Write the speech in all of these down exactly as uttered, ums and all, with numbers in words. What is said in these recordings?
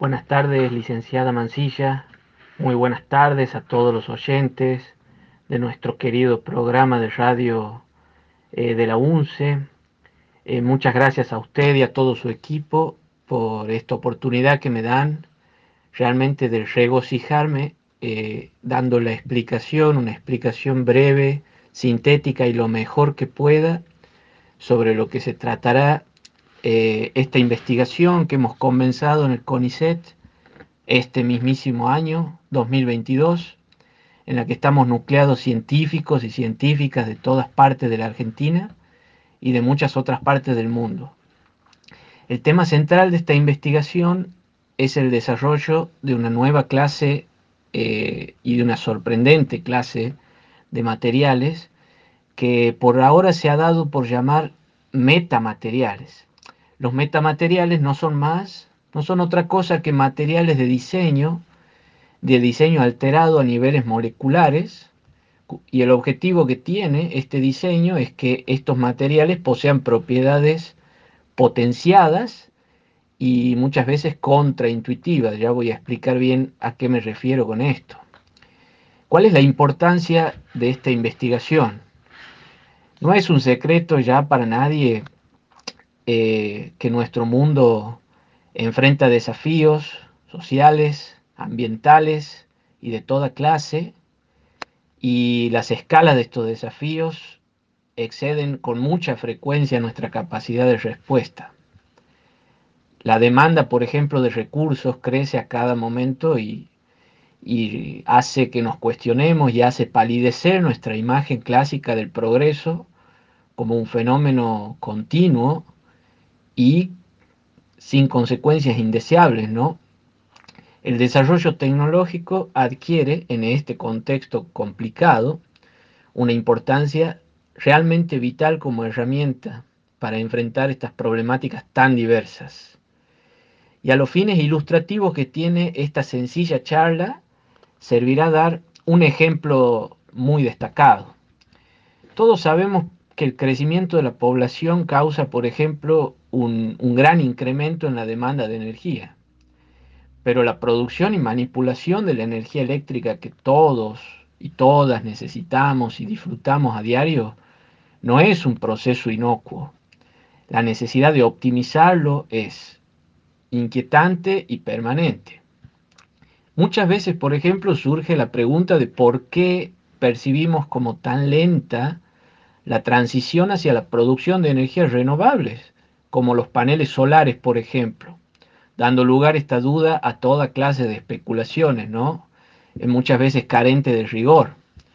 Buenas tardes, licenciada Mancilla. Muy buenas tardes a todos los oyentes de nuestro querido programa de radio eh, de la UNCE. Eh, muchas gracias a usted y a todo su equipo por esta oportunidad que me dan realmente de regocijarme eh, dando la explicación, una explicación breve, sintética y lo mejor que pueda sobre lo que se tratará eh, esta investigación que hemos comenzado en el CONICET este mismísimo año, dos mil veintidós, en la que estamos nucleados científicos y científicas de todas partes de la Argentina y de muchas otras partes del mundo. El tema central de esta investigación es el desarrollo de una nueva clase eh, y de una sorprendente clase de materiales que por ahora se ha dado por llamar metamateriales. Los metamateriales no son más, no son otra cosa que materiales de diseño de diseño alterado a niveles moleculares, y el objetivo que tiene este diseño es que estos materiales posean propiedades potenciadas y muchas veces contraintuitivas. Ya voy a explicar bien a qué me refiero con esto. ¿Cuál es la importancia de esta investigación? No es un secreto ya para nadie eh, que nuestro mundo enfrenta desafíos sociales, ambientales y de toda clase, y las escalas de estos desafíos exceden con mucha frecuencia nuestra capacidad de respuesta. La demanda, por ejemplo, de recursos crece a cada momento y, y hace que nos cuestionemos y hace palidecer nuestra imagen clásica del progreso como un fenómeno continuo y sin consecuencias indeseables, ¿no? El desarrollo tecnológico adquiere en este contexto complicado una importancia realmente vital como herramienta para enfrentar estas problemáticas tan diversas. Y a los fines ilustrativos que tiene esta sencilla charla, servirá dar un ejemplo muy destacado. Todos sabemos que el crecimiento de la población causa, por ejemplo, un, un gran incremento en la demanda de energía. Pero la producción y manipulación de la energía eléctrica que todos y todas necesitamos y disfrutamos a diario no es un proceso inocuo. La necesidad de optimizarlo es inquietante y permanente. Muchas veces, por ejemplo, surge la pregunta de por qué percibimos como tan lenta la transición hacia la producción de energías renovables, como los paneles solares, por ejemplo, dando lugar esta duda a toda clase de especulaciones, ¿no? Muchas veces carente de rigor.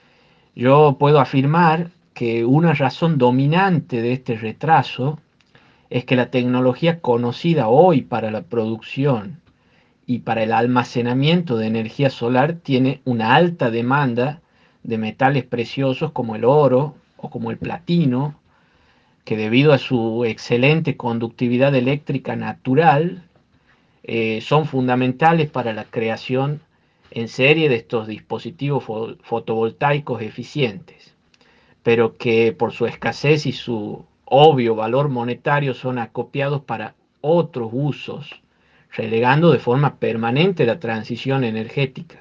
Yo puedo afirmar que una razón dominante de este retraso es que la tecnología conocida hoy para la producción y para el almacenamiento de energía solar tiene una alta demanda de metales preciosos como el oro o como el platino, que debido a su excelente conductividad eléctrica natural, eh, son fundamentales para la creación en serie de estos dispositivos fo fotovoltaicos eficientes, pero que por su escasez y su obvio valor monetario son acopiados para otros usos, relegando de forma permanente la transición energética.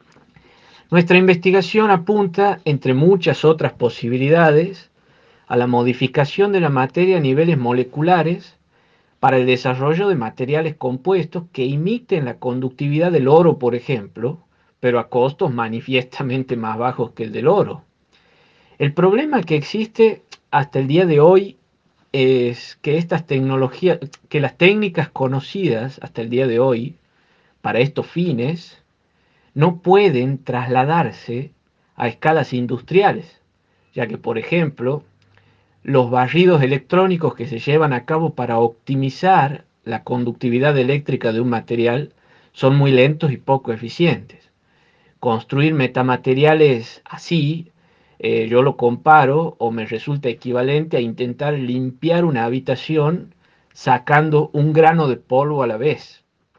Nuestra investigación apunta, entre muchas otras posibilidades, a la modificación de la materia a niveles moleculares para el desarrollo de materiales compuestos que imiten la conductividad del oro, por ejemplo, pero a costos manifiestamente más bajos que el del oro. El problema que existe hasta el día de hoy es que estas tecnologías, que las técnicas conocidas hasta el día de hoy para estos fines no pueden trasladarse a escalas industriales, ya que, por ejemplo, los barridos electrónicos que se llevan a cabo para optimizar la conductividad eléctrica de un material son muy lentos y poco eficientes. Construir metamateriales así, eh, yo lo comparo o me resulta equivalente a intentar limpiar una habitación sacando un grano de polvo a la vez,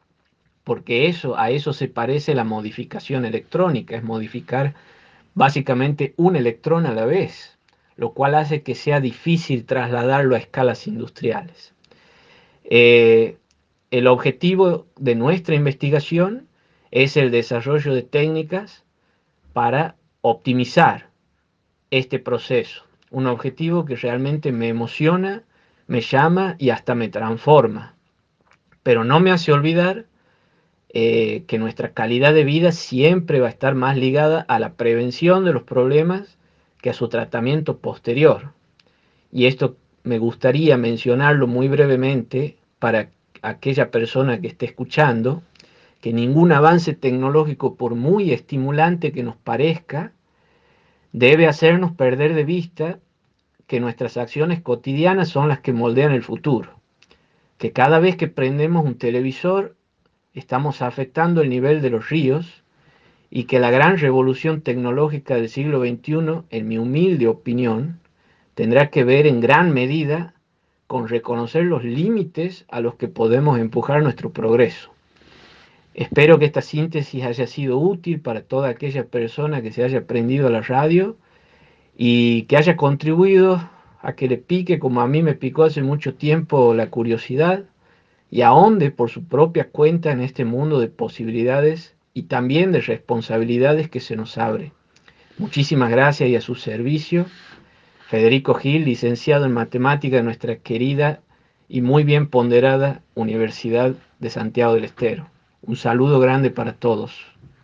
porque eso, a eso se parece la modificación electrónica, es modificar básicamente un electrón a la vez, lo cual hace que sea difícil trasladarlo a escalas industriales. Eh, el objetivo de nuestra investigación es el desarrollo de técnicas para optimizar este proceso. Un objetivo que realmente me emociona, me llama y hasta me transforma. Pero no me hace olvidar eh, que nuestra calidad de vida siempre va a estar más ligada a la prevención de los problemas que a su tratamiento posterior. Y esto me gustaría mencionarlo muy brevemente para aquella persona que esté escuchando, que ningún avance tecnológico, por muy estimulante que nos parezca, debe hacernos perder de vista que nuestras acciones cotidianas son las que moldean el futuro, que cada vez que prendemos un televisor estamos afectando el nivel de los ríos y que la gran revolución tecnológica del siglo veintiuno, en mi humilde opinión, tendrá que ver en gran medida con reconocer los límites a los que podemos empujar nuestro progreso. Espero que esta síntesis haya sido útil para toda aquella persona que se haya prendido a la radio y que haya contribuido a que le pique, como a mí me picó hace mucho tiempo, la curiosidad y ahonde por su propia cuenta en este mundo de posibilidades y también de responsabilidades que se nos abre. Muchísimas gracias y a su servicio, Federico Gil, licenciado en matemática de nuestra querida y muy bien ponderada Universidad de Santiago del Estero. Un saludo grande para todos.